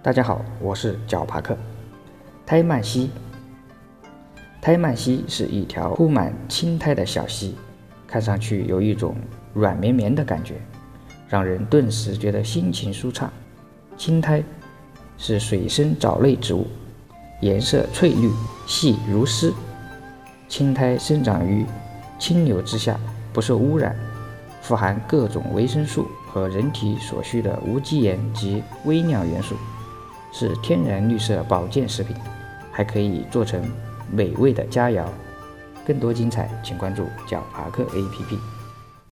大家好，我是脚帕克。胎曼溪是一条铺满青苔的小溪，看上去有一种软绵绵的感觉，让人顿时觉得心情舒畅。青苔是水生藻类植物，颜色翠绿，细如丝。青苔生长于清流之下，不受污染，富含各种维生素和人体所需的无机盐及微量元素，是天然绿色保健食品，还可以做成美味的佳肴。更多精彩，请关注脚帕克 APP。